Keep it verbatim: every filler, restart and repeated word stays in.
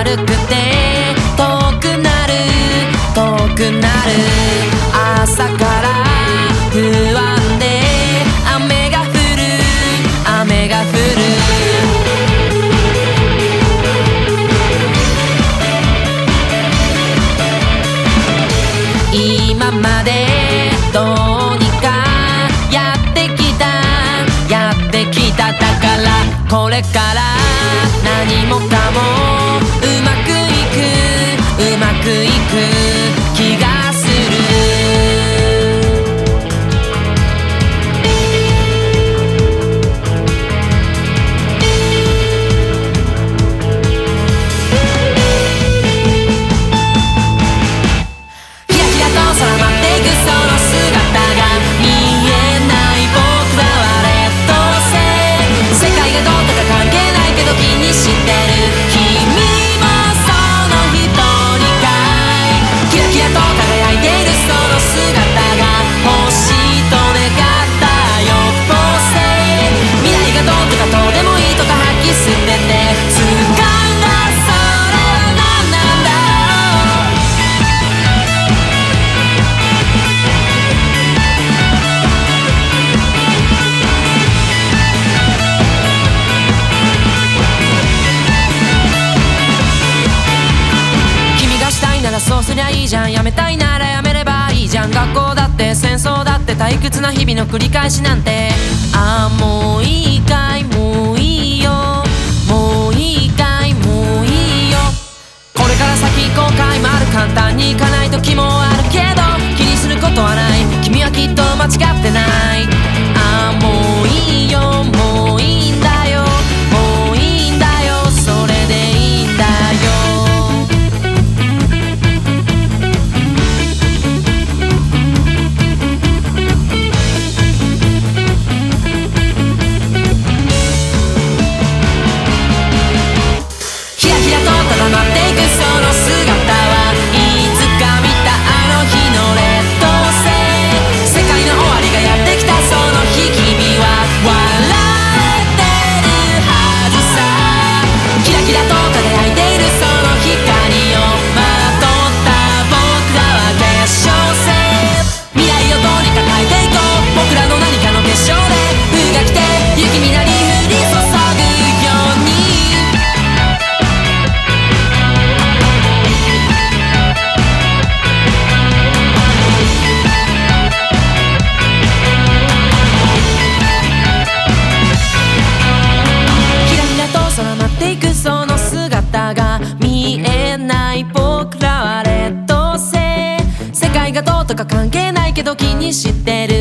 るくて遠くなる遠くなる朝から不安で雨が降る雨が降る今までどうにかやってきたやってきただからこれから何もかもうまくいくうまくいく気がするキラキラと空舞っていくその姿が見えない僕らは劣等生世界がどうとか関係ないけど気にしてる君もその一人かいキラキラと輝いているその姿が欲しいと願ったよっぽせ未来がどうとかどうでもいいとか吐き捨てて掴んだそれは何なんだ君がしたいならそうすりゃいいじゃんやめたいならやめればいいじゃん学校だって戦争だって退屈な日々の繰り返しなんてああもういいかいもういいよもういいかいもういいよこれから先後悔もある簡単にいかない時もあるけど気にすることはない君はきっと間違ってないああもういいよもういいんだよもういいんだよそれでいいんだよひらひらと高まっていくその姿はいつか見たあの日の劣等生世界の終わりがやってきたその日君は笑えてるはずさキラキラと輝いているその光をまとった僕らは結晶生未来をどうにか変えていこう僕らの何かの結晶で風が来て雪になり降り注ぐようにキラキラと空舞っていくその姿が見えない僕らは劣等生世界がどうとか関係ないけど気にしてる